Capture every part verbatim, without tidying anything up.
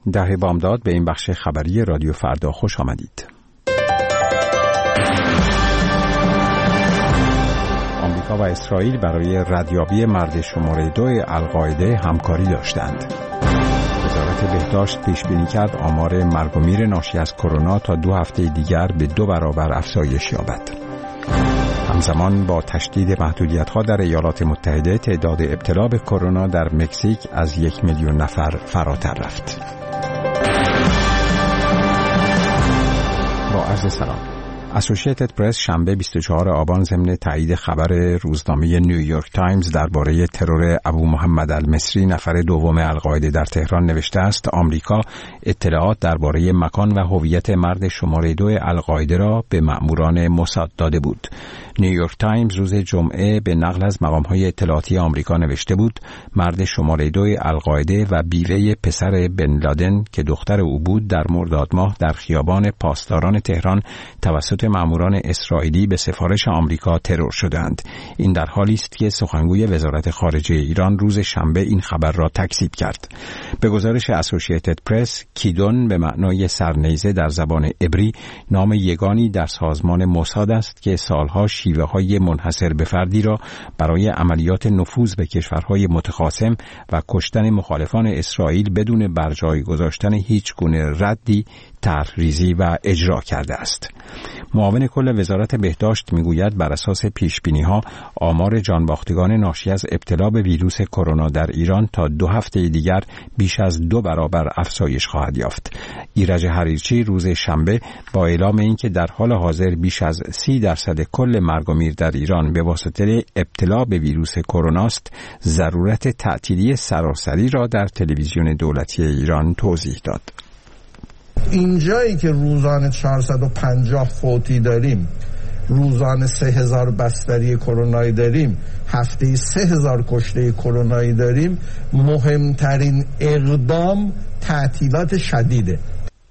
ده بامداد به این بخش خبری رادیو فردا خوش آمدید. آمریکا و اسرائیل برای ردیابی مرد شماره دو القاعده همکاری داشتند. وزارت بهداشت پیش بینی کرد آمار مرگ و میر ناشی از کرونا تا دو هفته دیگر به دو برابر افزایش یابد. همزمان با تشدید محدودیت‌ها در ایالات متحده تعداد ابتلا به کرونا در مکزیک از یک میلیون نفر فراتر رفت. با عرض سلام. اسوسییتد پرس شنبه بیست و چهارم آبان ضمن تایید خبر روزنامه نیویورک تایمز درباره ترور ابو محمد المصری نفر دوم القاعده در تهران نوشته است آمریکا اطلاعات درباره مکان و هویت مرد شماره دو القاعده را به مأموران موساد داده بود. نیویورک تایمز روز جمعه به نقل از مقام‌های اطلاعاتی آمریکا نوشته بود مرد شماره دو القاعده و بیوه پسر بن لادن که دختر او بود در مرداد ماه در خیابان پاسداران تهران توسط مأموران اسرائیلی به سفارش آمریکا ترور شدند. این در حالی است که سخنگوی وزارت خارجه ایران روز شنبه این خبر را تکذیب کرد. به گزارش اسوسییتد پرس، کیدون به معنای سرنیزه در زبان عبری نام یگانی در سازمان موساد است که سالها شیوه‌های منحصر به فردی را برای عملیات نفوذ به کشورهای متخاصم و کشتن مخالفان اسرائیل بدون برجای گذاشتن هیچ گونه ردی طرح‌ریزی و اجرا کرده است. معاون کل وزارت بهداشت میگوید بر اساس پیش‌بینی‌ها آمار جانباختگان ناشی از ابتلا به ویروس کرونا در ایران تا دو هفته دیگر بیش از دو برابر افزایش خواهد یافت. ایرج حریرچی روز شنبه با اعلام اینکه در حال حاضر بیش از سی درصد کل مرگ و میر در ایران به واسطه ابتلا به ویروس کرونا است، ضرورت تعطیلی سراسری را در تلویزیون دولتی ایران توضیح داد. اینجایی که روزانه چهارصد و پنجاه فوتی داریم، روزانه سه هزار بستری کرونایی داریم، هفته سه هزار کشته کرونایی داریم، مهمترین اقدام تعطیلات شدیده.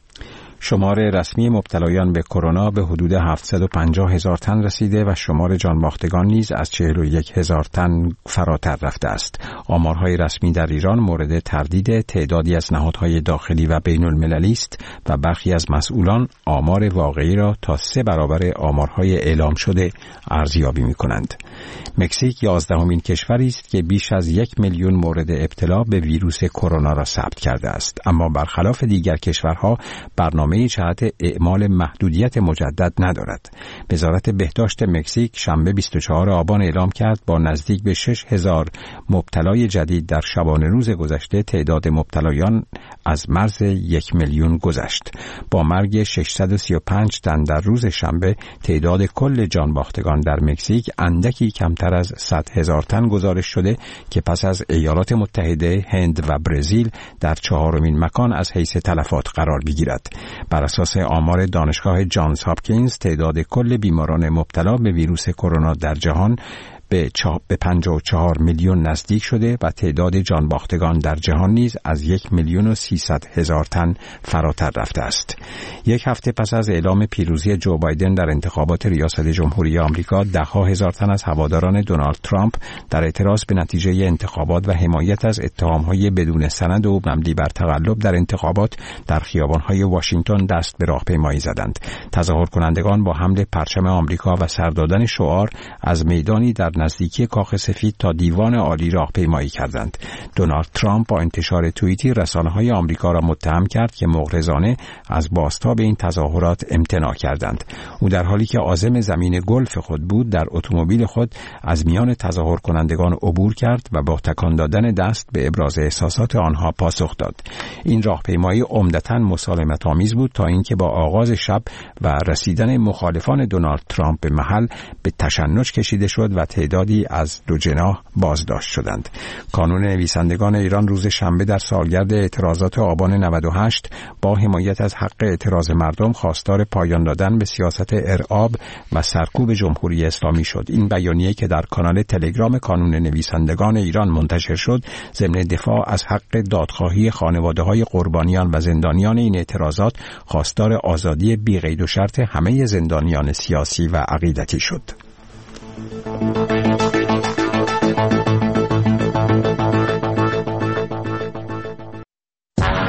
شمار رسمی مبتلایان به کرونا به حدود هفتصد و پنجاه هزار تن رسیده و شمار جانباختگان نیز از چهل و یک هزار تن فراتر رفته است. آمارهای رسمی در ایران مورد تردید تعدادی از نهادهای داخلی و بین المللی است و برخی از مسئولان آمار واقعی را تا سه برابر آمارهای اعلام شده ارزیابی می کنند. مکزیک یازدهمین کشوری است که بیش از یک میلیون مورد ابتلا به ویروس کرونا را ثبت کرده است، اما برخلاف دیگر کشورها برنامه برنامه جهت اعمال محدودیت مجدد ندارد. وزارت بهداشت مکزیک شنبه بیست و چهارم آبان اعلام کرد با نزدیک به شش هزار مبتلای جدید در شبانه روز گذشته تعداد مبتلایان از مرز یک میلیون گذشت. با مرگ ششصد و سی و پنج تن در روز شنبه تعداد کل جانباختگان در مکزیک اندکی کمتر از صد هزار تن گزارش شده که پس از ایالات متحده، هند و برزیل در چهارمین مکان از حیث تلفات قرار بگیرد. بر اساس آمار دانشگاه جانز هاپکینز تعداد کل بیماران مبتلا به ویروس کرونا در جهان به پنجاه و چهار میلیون نزدیک شده و تعداد جانباختگان در جهان نیز از یک میلیون و سیصد هزار تن فراتر رفته است. یک هفته پس از اعلام پیروزی جو بایدن در انتخابات ریاست جمهوری آمریکا، ده‌ها هزار تن از هواداران دونالد ترامپ در اعتراض به نتیجه انتخابات و حمایت از اتهام‌های بدون سند و مبنی بر تقلب در انتخابات در خیابان‌های واشنگتن دست به راهپیمایی زدند. تظاهر کنندگان با حمل پرچم آمریکا و سر دادن شعار از میدانی در نزدیکی کاخ سفید تا دیوان عالی راهپیمایی کردند. دونالد ترامپ با انتشار توییتی رسانه‌های آمریکا را متهم کرد که مغرضانه از بازتاب این تظاهرات امتناع کردند. او در حالی که عازم زمین گلف خود بود در اتومبیل خود از میان تظاهر کنندگان عبور کرد و با تکان دادن دست به ابراز احساسات آنها پاسخ داد. این راهپیمایی عمدتاً مسالمت‌آمیز بود تا اینکه با آغاز شب و رسیدن مخالفان دونالد ترامپ به محل به تشنج کشیده شد و تعدادی از دو جناح بازداشت شدند. کانون نویسندگان ایران روز شنبه در سالگرد اعتراضات آبان نود و هشت با حمایت از حق اعتراض مردم خواستار پایان دادن به سیاست ارعاب و سرکوب جمهوری اسلامی شد. این بیانیه که در کانال تلگرام کانون نویسندگان ایران منتشر شد، ضمن دفاع از حق دادخواهی خانواده‌های قربانیان و زندانیان این اعتراضات، خواستار آزادی بی قید و شرط همه زندانیان سیاسی و عقیدتی شد.